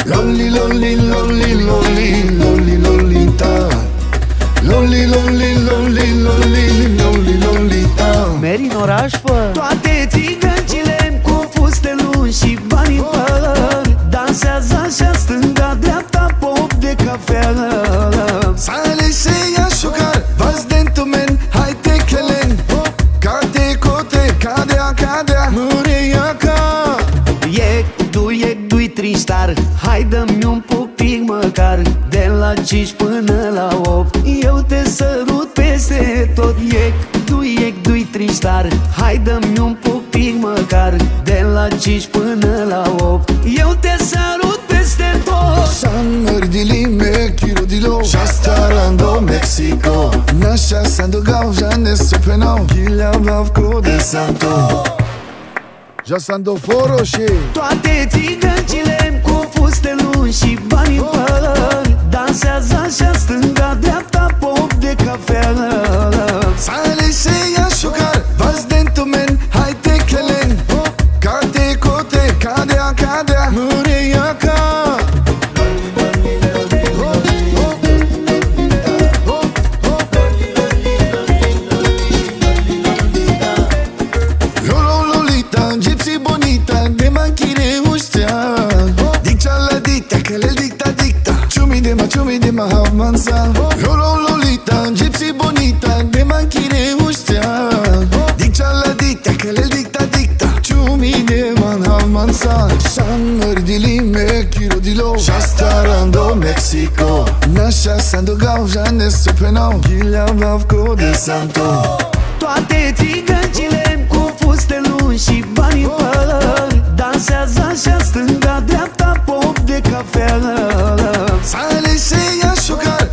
Loli, loli, loli, loli, loli, lolita. Loli, loli, loli, loli, loli, lolita. Meri în oraș, fă. Toate țigăncile cu fuste lungi și bani în păr dansează așa stânga-dreapta pop de cafea. Sale se yaşukar Vaz dentro men Hai te kelen Kate kote Kadea kadea Mureya ka E dui tristar, hai dă-mi un pic măcar. De la 5 până la 8 eu te sărut peste tot. E dui tristar, hai dă-mi un pic măcar. De la 5 până la 8 eu te sărut peste tot. Summer dilime Kiro dilo Shastarando Mexico Nasha sando gaujane supeno Gilea bavco de santo Jasando foro și Toate țigăncile cu fuste lungi și bani în păr dansează așa stânga-dreapta pop de cafea. Sale se yaşukar Vaz dentro men Hai te kelen Kate kote Kadea kadea Mureya ka Gypsy bonita, de manchire ustea Diccia la dita, che le dicta dicta Ciumi de ma havmansa Lolo lolita, gypsy bonita, de manchire ustea Diccia la dita, che le dicta dicta Ciumi de ma havmansa Summer dilime, kiro dilo Shastarando Mexico Nasha sando gaujane supeno Gilea bavco de santo Toate țigăncile cu fuste lungi și bani în păr dansează așa stânga-dreapta pop de cafea. Sale se yaşukar